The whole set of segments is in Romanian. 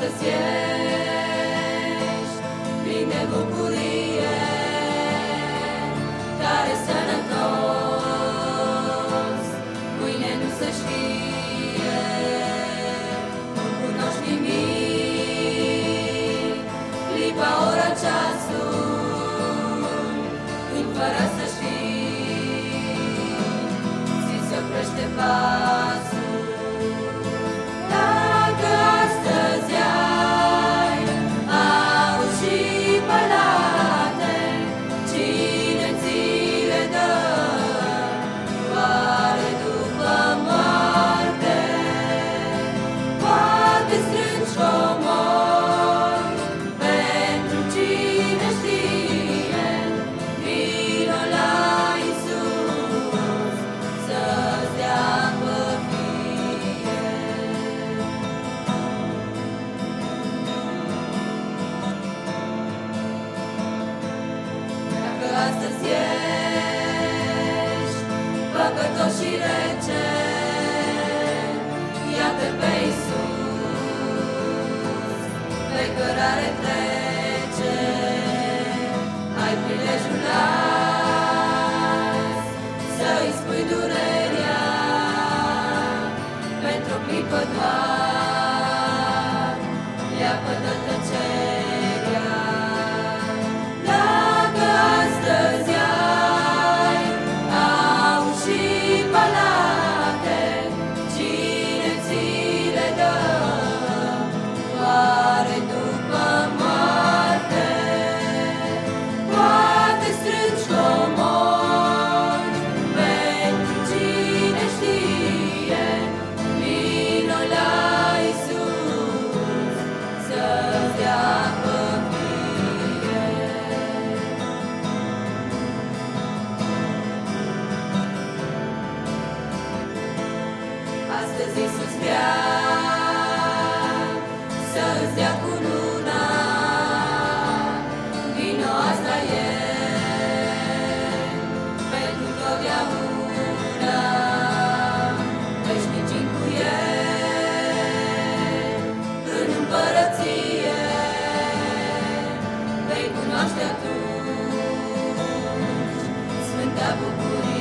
astăzi ești plin de bucurie, tare sănătos, mâine nu se știe, nu cunoști nimic, clipa, ora, ceasul, când fără să știi, ți se oprește pasul. Astăzi ești păcătos și rece, iată pe Iisus, pe cărare trece, ai prilejul azi să-i spui durerea, pentru o clipă doar, leapă-tă tăcerea. Astăzi Iisus vrea să-ți dea cununa, vino, asta e pentru totdeauna, veșnicii cu El în împărăție, vei cunoaște atunci sfânta bucurie.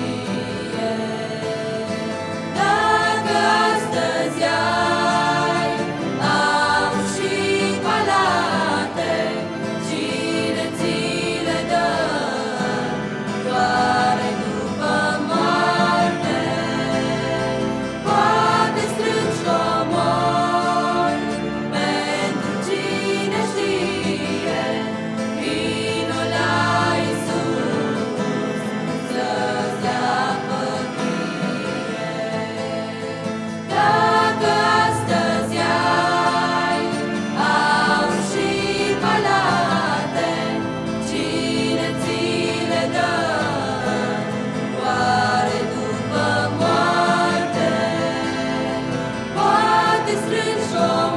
Strângi